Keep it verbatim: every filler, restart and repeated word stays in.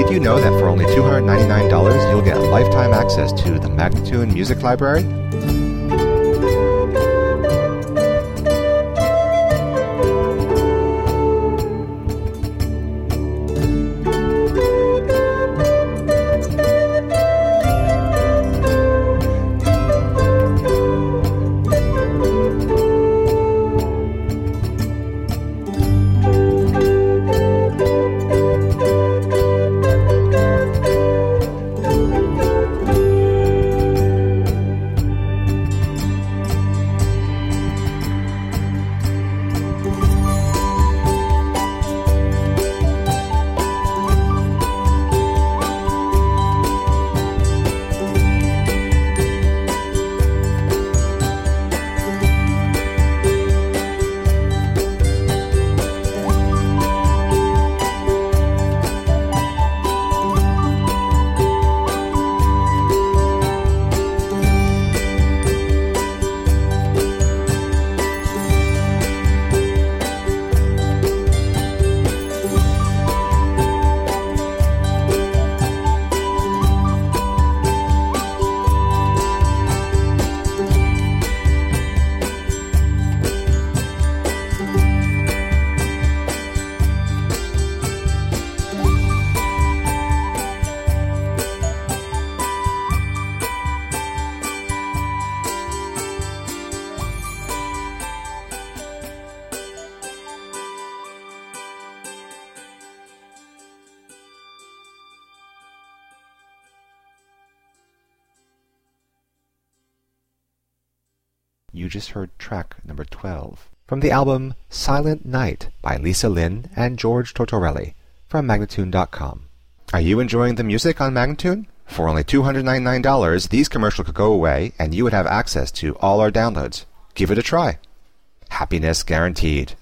Do you know that for only two hundred ninety-nine dollars you'll get lifetime access to the Magnatune Music Library? You just heard track number twelve from the album Silent Night by Lisa Lynn and George Tortorelli from Magnatune dot com. Are you enjoying the music on Magnatune? For only two hundred ninety-nine dollars, these commercials could go away and you would have access to all our downloads. Give it a try. Happiness guaranteed.